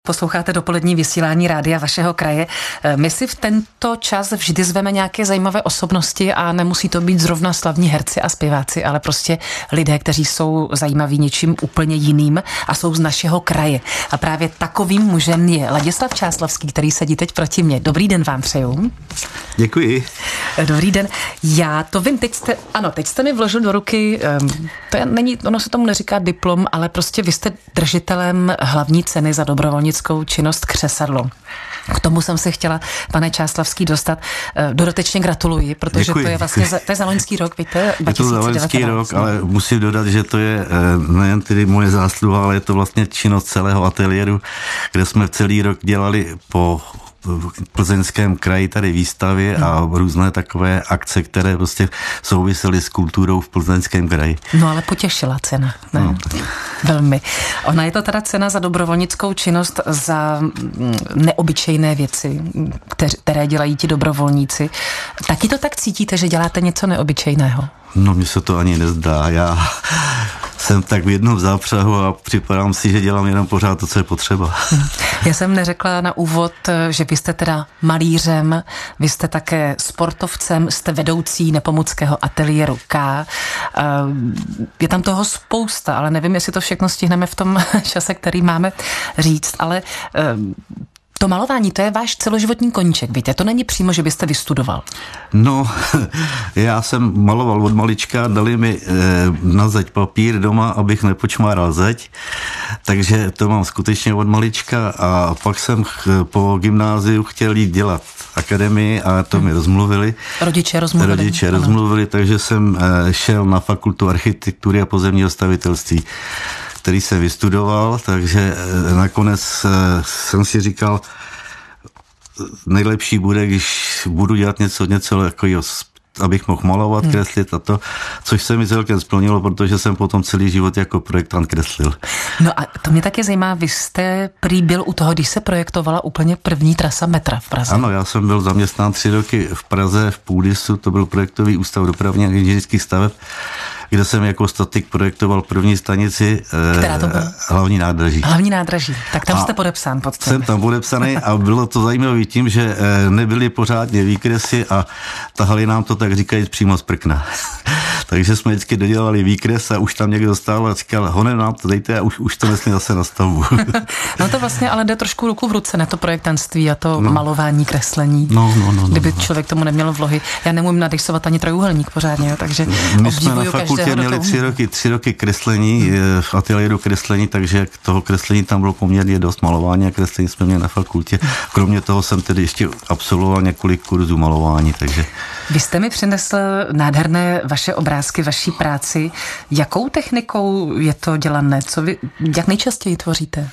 Posloucháte dopolední vysílání rádia vašeho kraje. My si v tento čas vždy zveme nějaké zajímavé osobnosti a nemusí to být zrovna slavní herci a zpěváci, ale prostě lidé, kteří jsou zajímaví něčím úplně jiným a jsou z našeho kraje. A právě takovým mužem je Ladislav Čáslavský, který sedí teď proti mně. Dobrý den vám přeju. Děkuji. Dobrý den. Já to vím, teď jste mi vložil do ruky, ono se tomu neříká diplom, ale prostě vy jste držitelem hlavní ceny za dobrovolnickou činnost Křesadlo. K tomu jsem se chtěla, pane Čáslavský, dostat. Dodatečně gratuluji, protože děkuji. To je vlastně to je za loňský rok, víte? 2019. Je to za loňský rok, ale musím dodat, že to je nejen tedy moje zásluha, ale je to vlastně činnost celého ateliéru, kde jsme celý rok dělali po Plzeňském kraji tady výstavě a různé takové akce, které prostě souvisely s kulturou v Plzeňském kraji. No ale potěšila cena, ne? No. Velmi. Ona je to teda cena za dobrovolnickou činnost, za neobyčejné věci, které dělají ti dobrovolníci. Taky to tak cítíte, že děláte něco neobyčejného? No, mně se to ani nezdá. Já jsem tak v jednom zápřahu a připadám si, že dělám jenom pořád to, co je potřeba. Já jsem neřekla na úvod, že vy jste teda malířem, vy jste také sportovcem, jste vedoucí Nepomuckého ateliéru K. Je tam toho spousta, ale nevím, jestli to všechno stihneme v tom čase, který máme říct, ale to malování, to je váš celoživotní koníček, víte, to není přímo, že byste vystudoval. No, já jsem maloval od malička, dali mi na zeď papír doma, abych nepočmáral zeď, takže to mám skutečně od malička a pak jsem po gymnáziu chtěl jít dělat akademii a to mi rozmluvili. Rodiče rozmluvili, takže jsem šel na fakultu architektury a pozemního stavitelství, který jsem vystudoval, takže nakonec jsem si říkal, nejlepší bude, když budu dělat něco takového, abych mohl malovat, kreslit a to, což se mi celkem splnilo, protože jsem potom celý život jako projektant kreslil. No a to mě taky zajímá, vy jste prý byl u toho, když se projektovala úplně první trasa metra v Praze. Ano, já jsem byl zaměstnán 3 roky v Praze, v Půdisu, to byl projektový ústav dopravních a inženýrských staveb, kde jsem jako statik projektoval první stanici. Která to byla? Hlavní nádraží. Hlavní nádraží, tak tam jste podepsán pod tím. Jsem tam podepsaný a bylo to zajímavé tím, že nebyly pořádně výkresy a tahali nám to, tak říkají, přímo z prkna. Takže jsme vždycky dodělali výkres a už tam někdo stál a říkal, honem nám to dejte a už to nesli zase na stavbu. No to vlastně ale jde trošku ruku v ruce, ne to projektantství a to malování, kreslení. No. Kdyby člověk tomu neměl vlohy. Já nemůžu nadýsovat ani trojuhelník pořádně, takže my jsme na fakultě měli 3 roky kreslení, v ateliéru kreslení, takže toho kreslení tam bylo poměrně dost, malování a kreslení jsme měli na fakultě. Kromě toho jsem tedy ještě absolvoval několik kurzů malování, takže... Vy jste mi přinesl nádherné vaše obrázky, vaší práci. Jakou technikou je to dělané? Jak nejčastěji tvoříte?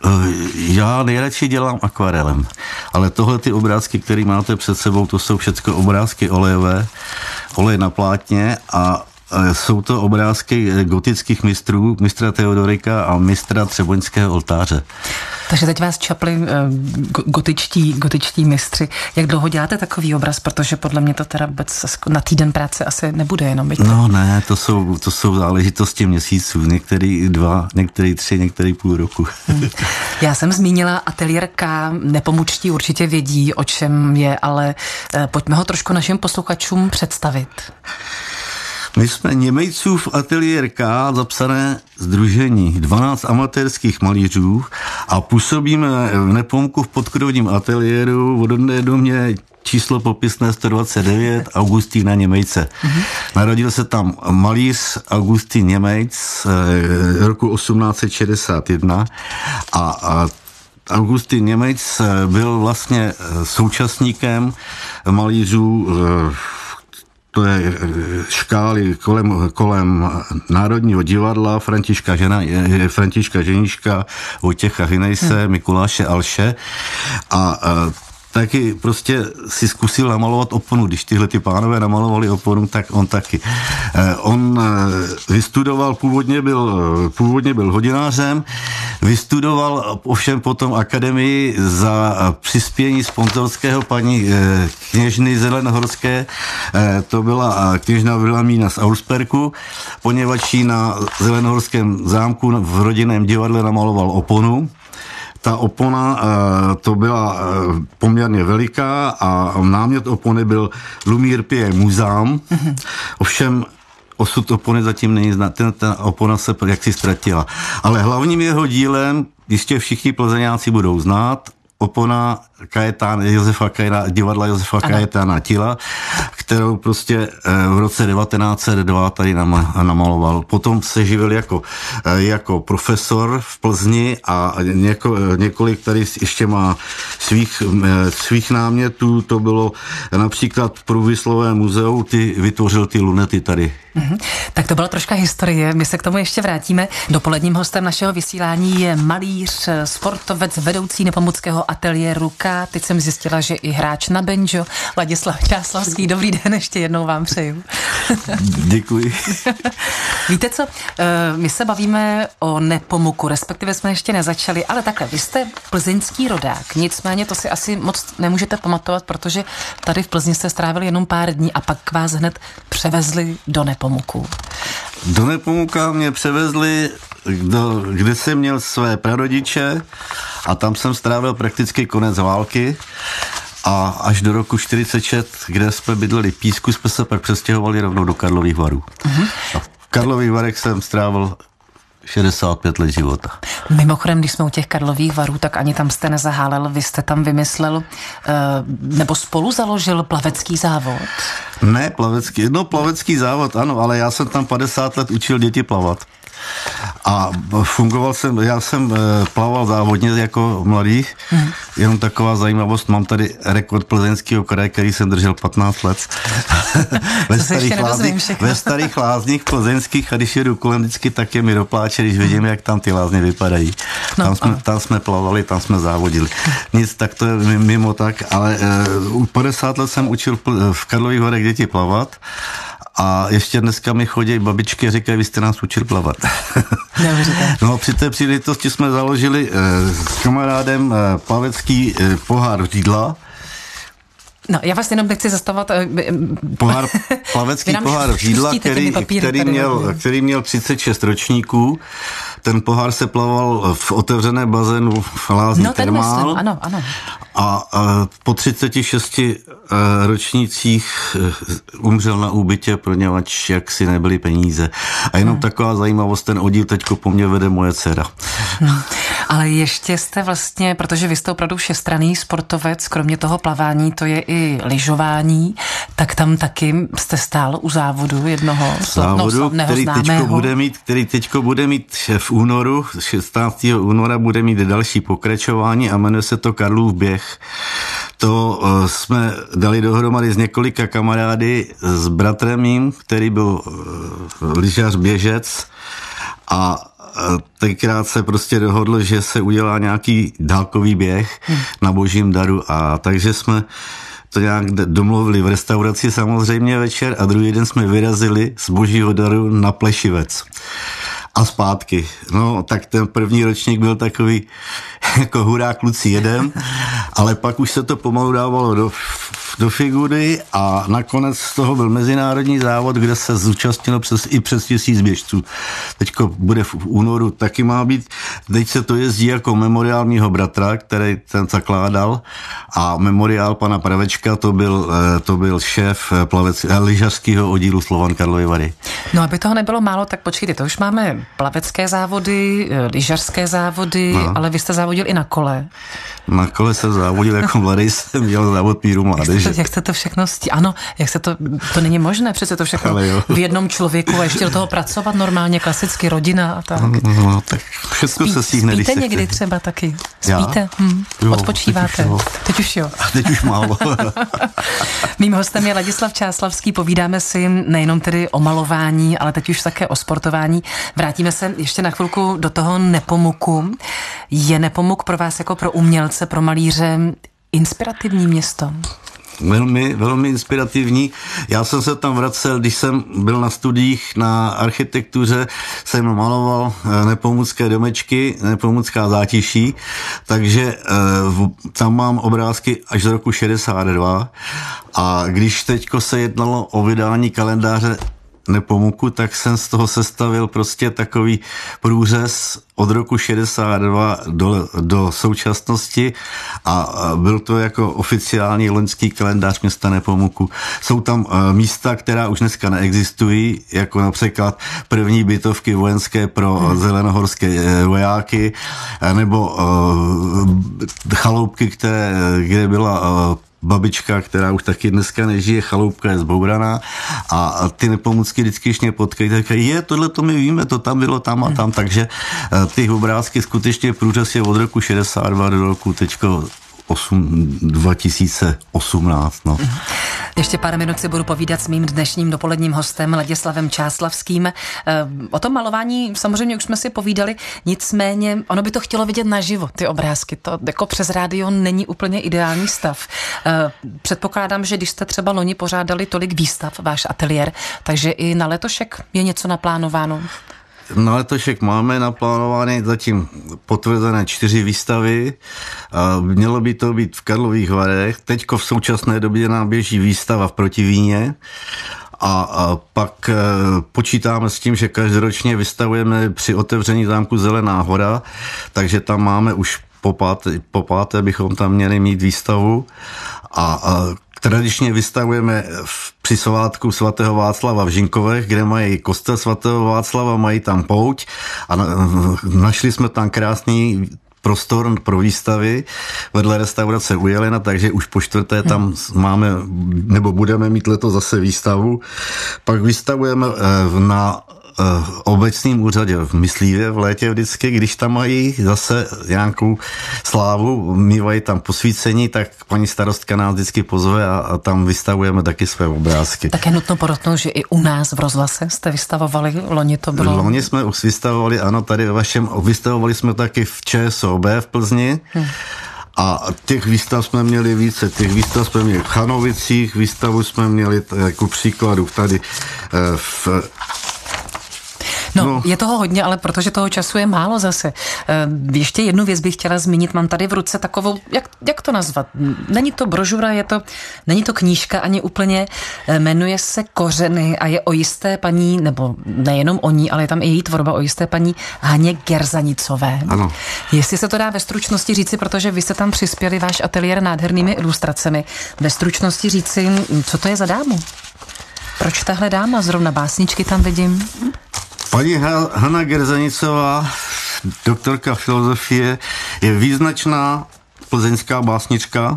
Já nejradši dělám akvarelem, ale tohle ty obrázky, které máte před sebou, to jsou všechno obrázky olejové, olej na plátně a jsou to obrázky gotických mistrů, mistra Teodorika a mistra Třeboňského oltáře. Takže teď vás čapli gotičtí mistři. Jak dlouho děláte takový obraz? Protože podle mě to teda vůbec na týden práce asi nebude jenom. Byť no ne, to jsou záležitosti měsíců. Některý 2, některý 3, některý půl roku. Já jsem zmínila ateliér K. Nepomučtí určitě vědí, o čem je, ale pojďme ho trošku našim posluchačům představit. My jsme Němejcův ateliér K, zapsané sdružení, 12 amatérských malířů a působíme v Nepomůcku v podkrovním ateliéru, odhodné domě číslo popisné 129 Augustína Němejce. Narodil se tam malíř Augustín Němejc roku 1861 a Augustín Němejc byl vlastně současníkem malířů to je škály kolem Národního divadla, Františka Ženíška, Vojtěcha Hinejse, Mikuláše Alše a taky prostě si zkusil namalovat oponu. Když tyhle ty pánové namalovali oponu, tak on taky. On vystudoval, původně byl hodinářem, vystudoval ovšem potom akademii za přispění sponzorského paní kněžny Zelenohorské. To byla kněžna Vilhelmína z Auerspergu, poněvadž na Zelenohorském zámku v rodinném divadle namaloval oponu. ta opona to byla poměrně veliká a námět opony byl Lumír Pie Muzám. Ovšem osud opony zatím není znát, ta opona se jaksi ztratila. Ale hlavním jeho dílem, jistě všichni plzeňáci budou znát, opona divadla Josefa Kajetána Tila, kterou prostě v roce 1902 tady namaloval. Potom se živil jako profesor v Plzni a několik tady ještě má svých námětů. To bylo například Průmyslové muzeum, vytvořil ty lunety tady. Tak to byla troška historie, my se k tomu ještě vrátíme. Dopoledním hostem našeho vysílání je malíř, sportovec, vedoucí nepomuckého ateliéru K. Teď jsem zjistila, že i hráč na banjo, Ladislav Čáslavský. Dobrý den, ještě jednou vám přeju. Děkuji. Víte co, my se bavíme o Nepomuku, respektive jsme ještě nezačali, ale takhle, vy jste plzeňský rodák, nicméně to si asi moc nemůžete pamatovat, protože tady v Plzni jste strávili jenom pár dní a pak vás hned převezli do Nepomuku. Do Nepomuka mě převezli, kde jsem měl své prarodiče a tam jsem strávil prakticky konec války a až do roku 1946, kde jsme bydleli v Písku, jsme se pak přestěhovali rovnou do Karlových Varů. A v Karlových Varech jsem strávil 65 let života. Mimochodem, když jsme u těch Karlových Varů, tak ani tam jste nezahálel, vy jste tam vymyslel, nebo spolu založil plavecký závod? Ne, plavecký závod, ano, ale já jsem tam 50 let učil děti plavat. A já jsem plaval závodně jako mladý, jenom taková zajímavost, mám tady rekord Plzeňského kraje, který jsem držel 15 let. Ve starých lázních plzeňských, a když jedu kolem vždycky, tak je mi dopláče, když vidím, jak tam ty lázně vypadají. Tam jsme plavali, tam jsme závodili. Nic, tak to je mimo tak, ale 50 let jsem učil v Karlových Varech děti plavat. A ještě dneska mi chodí babičky a říkají, vy jste nás učil plavat. No, při té příležitosti jsme založili s kamarádem plavecký pohár Řídla. No, já vás jenom nechci zastavovat. Plavecký pohár Řídla, který měl 36 ročníků. Ten pohár se plaval v otevřené bazénu v lázní Termál. Ano. A po 36 ročnících umřel na úbytě, poněvadž jaksi nebyly peníze. A jenom taková zajímavost, ten oddíl teďko po mně vede moje dcera. Ale ještě jste vlastně, protože vy jste opravdu všestranný sportovec, kromě toho plavání, to je i lyžování, tak tam taky jste stál u závodu jednoho slavného známého. Který teďko bude mít v únoru, 16. února bude mít další pokračování a jmenuje se to Karlův běh. To jsme dali dohromady s několika kamarády, s bratrem mým, který byl lyžař běžec a tenkrát se prostě dohodlo, že se udělá nějaký dálkový běh na Božím daru a takže jsme to nějak domluvili v restauraci samozřejmě večer a druhý den jsme vyrazili z Božího daru na Plešivec. A zpátky. No, tak ten první ročník byl takový jako hurá kluci jedem, ale pak už se to pomalu dávalo do figury a nakonec z toho byl mezinárodní závod, kde se zúčastnilo přes 1000 běžců. Teďko bude v únoru, taky má být. Teď se to jezdí jako memoriál mýho bratra, který ten zakládal a memoriál pana Pravečka, to byl šéf lyžařského oddílu Slovan Karlovy Vary. No, aby toho nebylo málo, tak počkejte, to už máme plavecké závody, lyžařské závody, ale vy jste závodil i na kole. Na kole jsem závodil, jako mladý jsem dělal závod míru mládeže. Jak jste to všechno ano, to není možné, přece to všechno v jednom člověku a ještě do toho pracovat normálně, klasicky rodina a tak. No, tak všechno se stihne. Spíte někdy třeba taky? Spíte? Odpočíváte? Teď už jo. Teď už málo. Mým hostem je Ladislav Čáslavský, povídáme si nejenom tedy o malování, ale teď už také o sportování. Vrátíme se ještě na chvilku do toho Nepomuku. Je Nepomuk pro vás jako pro umělce, pro malíře inspirativní město? Velmi inspirativní. Já jsem se tam vracel, když jsem byl na studiích na architektuře, jsem maloval nepomucké domečky, nepomucká zátiší, takže tam mám obrázky až z roku 62 a když teďko se jednalo o vydání kalendáře Nepomuku, tak jsem z toho sestavil prostě takový průřez od roku 62 do současnosti a byl to jako oficiální loňský kalendář města Nepomuku. Jsou tam místa, která už dneska neexistují, jako například první bytovky vojenské pro zelenohorské vojáky, nebo chaloupky, kde byla babička, která už taky dneska nežije, chaloupka je zbouraná a ty Nepomucky vždycky, když mě potkají, tak říkají, tohle to my víme, to tam bylo tam a tam, takže ty obrázky skutečně průřez je od roku 62 do roku teďko 2018. No. Ještě pár minut si budu povídat s mým dnešním dopoledním hostem Ladislavem Čáslavským. O tom malování samozřejmě už jsme si povídali, nicméně ono by to chtělo vidět naživo, ty obrázky. To jako přes rádio není úplně ideální stav. Předpokládám, že když jste třeba loni pořádali tolik výstav, váš ateliér, takže i na letošek je něco naplánováno? Na letošek máme naplánovány zatím potvrzené 4 výstavy. Mělo by to být v Karlových Varech. Teďko v současné době nám běží výstava v Protivíně. A pak počítáme s tím, že každoročně vystavujeme při otevření zámku Zelená hora, takže tam máme už po páté bychom tam měli mít výstavu a tradičně vystavujeme při svátku svatého Václava v Žinkovech, kde mají kostel svatého Václava, mají tam pouť a našli jsme tam krásný prostor pro výstavy vedle restaurace u Jelena, takže už po 4. tam máme, nebo budeme mít letos zase výstavu. Pak vystavujeme na obecním úřadě v Myslívě v létě vždycky, když tam mají zase nějakou slávu, mívají tam posvícení, tak paní starostka nás vždycky pozve a tam vystavujeme taky své obrázky. Tak je nutno podotknout, že i u nás v rozhlase jste vystavovali, loni to bylo... Loni jsme už vystavovali, ano, tady ve vašem, vystavovali jsme taky v ČSOB v Plzni. A těch výstav jsme měli více. Těch výstav jsme měli v Chanovicích, výstavu jsme měli jako příkladu tady v... No, je toho hodně, ale protože toho času je málo zase. Ještě jednu věc bych chtěla zmínit. Mám tady v ruce takovou, jak to nazvat? Není to brožura, není to knížka ani úplně. Jmenuje se Kořeny a je o jisté paní, nebo nejenom o ní, ale je tam i její tvorba o jisté paní Haně Gerzanicové. Ano. Jestli se to dá ve stručnosti říci, protože vy jste tam přispěli váš ateliér nádhernými ilustracemi. Ve stručnosti říci, co to je za dámu? Proč tahle dáma? Zrovna básničky tam vidím. Paní Hana Gerzanicová, doktorka filozofie, je význačná plzeňská básnička.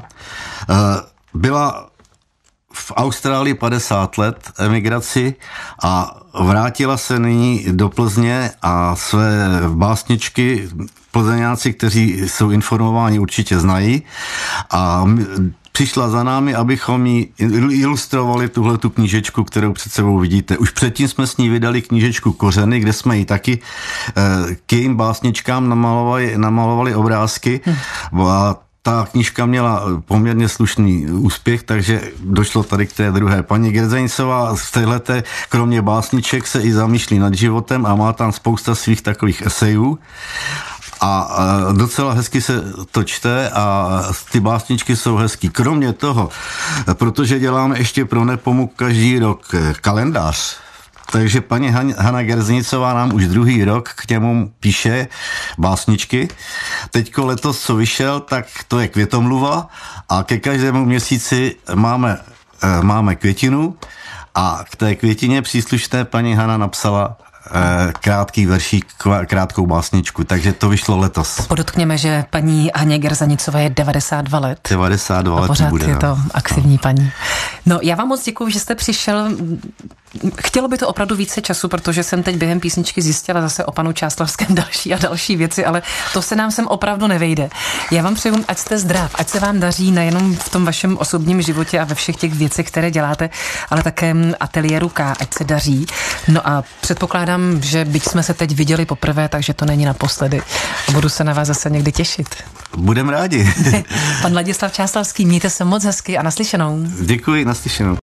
Byla v Austrálii 50 let emigraci a vrátila se nyní do Plzně a své básničky plzeňáci, kteří jsou informováni, určitě znají. A přišla za námi, abychom ji ilustrovali tuhletu knížečku, kterou před sebou vidíte. Už předtím jsme s ní vydali knížečku Kořeny, kde jsme ji taky k jejím básničkám namalovali obrázky. A ta knížka měla poměrně slušný úspěch, takže došlo tady k té druhé. Paní Gerzanicová v téhleté, kromě básniček, se i zamýšlí nad životem a má tam spousta svých takových esejů. A docela hezky se to čte a ty básničky jsou hezký. Kromě toho, protože děláme ještě pro Nepomuk každý rok kalendář, takže paní Hana Gerzanicová nám už druhý rok k němu píše básničky. Teďko letos, co vyšel, tak to je Květomluva a ke každému měsíci máme květinu a k té květině příslušné paní Hana napsala krátký veršík, krátkou básničku, takže to vyšlo letos. Podotkněme, že paní Haně Gerzanicové je 92 let. 92 let pořád bude. Je to aktivní paní. No, já vám moc děkuju, že jste přišel. Chtělo by to opravdu více času, protože jsem teď během písničky zjistila zase o panu Čáslavském další a další věci, ale to se nám sem opravdu nevejde. Já vám přeju, ať jste zdrav, ať se vám daří nejenom v tom vašem osobním životě a ve všech těch věcech, které děláte, ale také ateliéru K, ať se daří. No a předpokládám, že byť jsme se teď viděli poprvé, takže to není naposledy. Budu se na vás zase někdy těšit. Budem rádi. Pan Ladislav Čáslavský, mějte se moc hezky a naslyšenou. Děkuji, naslyšenou.